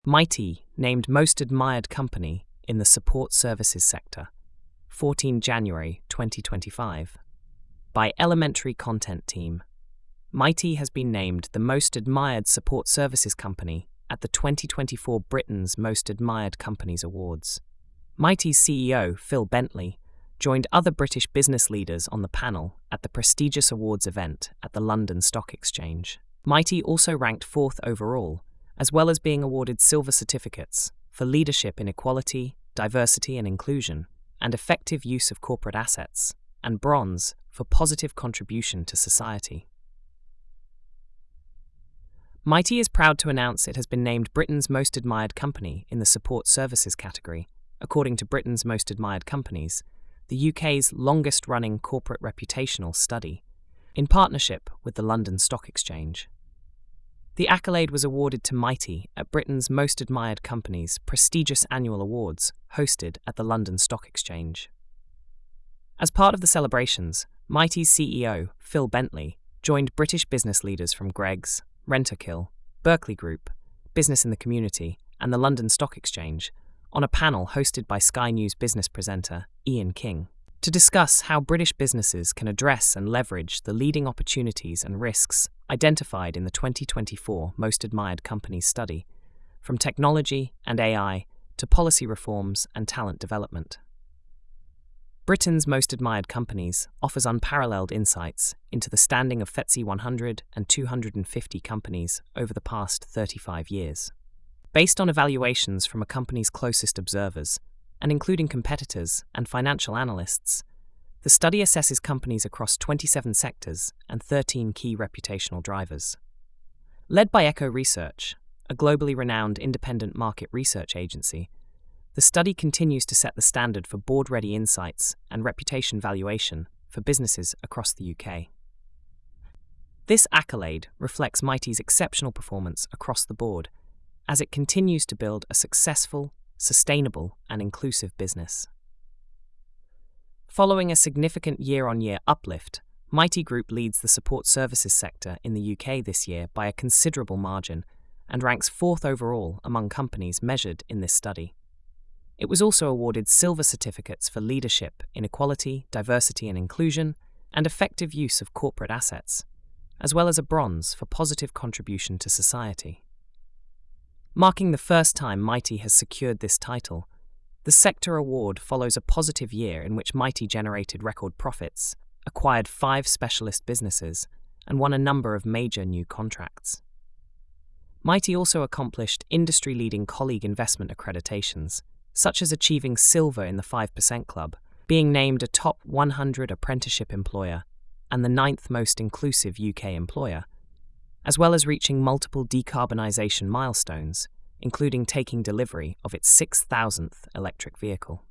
Mighty named Most Admired Company in the Support Services Sector, 14 January 2025. By Elementary Content Team. Mighty has been named the Most Admired Support Services Company at the 2024 Britain's Most Admired Companies Awards. Mighty's CEO, Phil Bentley, joined other British business leaders on the panel at the prestigious awards event at the London Stock Exchange. Mighty also ranked 4th overall, as well as being awarded silver certificates for leadership in equality, diversity and inclusion, and effective use of corporate assets, and bronze for positive contribution to society. Mighty is proud to announce it has been named Britain's Most Admired Company in the Support Services category, according to Britain's Most Admired Companies, the UK's longest-running corporate reputational study, in partnership with the London Stock Exchange. The accolade was awarded to Mighty at Britain's Most Admired Companies' prestigious annual awards hosted at the London Stock Exchange. As part of the celebrations, Mighty's CEO, Phil Bentley, joined British business leaders from Greggs, Rentokil, Berkeley Group, Business in the Community, and the London Stock Exchange on a panel hosted by Sky News business presenter Ian King, to discuss how British businesses can address and leverage the leading opportunities and risks identified in the 2024 Most Admired Companies study, from technology and AI to policy reforms and talent development. Britain's Most Admired Companies offers unparalleled insights into the standing of FTSE 100 and 250 companies over the past 35 years. Based on evaluations from a company's closest observers, and including competitors and financial analysts, the study assesses companies across 27 sectors and 13 key reputational drivers. Led by Echo Research, a globally renowned independent market research agency, the study continues to set the standard for board-ready insights and reputation valuation for businesses across the UK. This accolade reflects Mighty's exceptional performance across the board as it continues to build a successful, sustainable and inclusive business. Following a significant year-on-year uplift, Mighty Group leads the support services sector in the UK this year by a considerable margin and ranks 4th overall among companies measured in this study. It was also awarded silver certificates for leadership in equality, diversity and inclusion, and effective use of corporate assets, as well as a bronze for positive contribution to society. Marking the first time Mighty has secured this title, the sector award follows a positive year in which Mighty generated record profits, acquired 5 specialist businesses, and won a number of major new contracts. Mighty also accomplished industry-leading colleague investment accreditations, such as achieving silver in the 5% Club, being named a top 100 apprenticeship employer and the 9th most inclusive UK employer, as well as reaching multiple decarbonisation milestones, including taking delivery of its 6,000th electric vehicle.